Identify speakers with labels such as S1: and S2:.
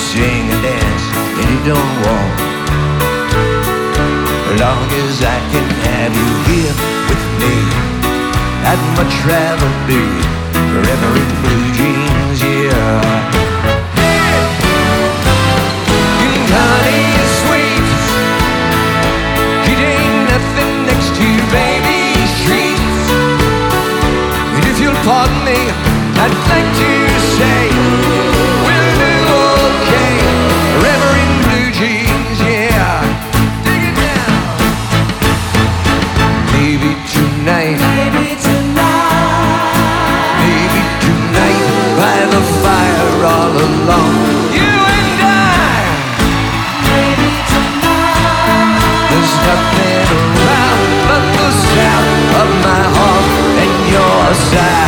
S1: sing and dance and you don't walk. As long as I can have you here with me, I'd much rather be forever in blue jeans, yeah. Honey is sweet, it ain't nothing next to baby's treats. And if you'll pardon me, I'd like to say we'll do okay, forever in blue jeans, yeah. Dig it down. Maybe tonight, maybe tonight, by the fire all alone, you and I. There's nothing around but the sound of my heart and your side.